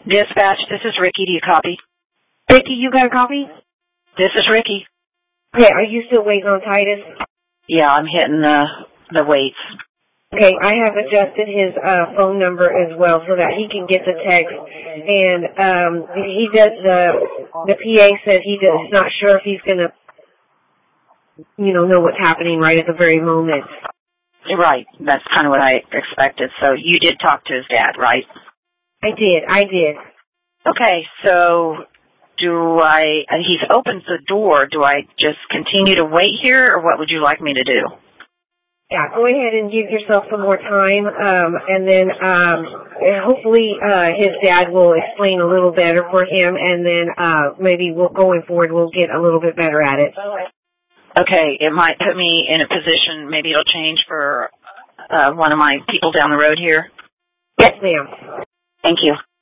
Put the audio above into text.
Dispatch, this is Ricky. Do you copy? Ricky, you got a copy? This is Ricky. Okay, are you still waiting on Titus? Yeah, I'm hitting the weights. Okay, I have adjusted his phone number as well so that he can get the text. And he does the PA said he's not sure if he's going to, know what's happening right at the very moment. Right, that's kind of what I expected. So you did talk to his dad, right? I did. Okay, so he's opened the door. Do I just continue to wait here, or what would you like me to do? Yeah, go ahead and give yourself some more time, and then hopefully his dad will explain a little better for him, and then maybe going forward we'll get a little bit better at it. Okay, it might put me in a position, maybe it'll change for one of my people down the road here. Yes, ma'am. Thank you.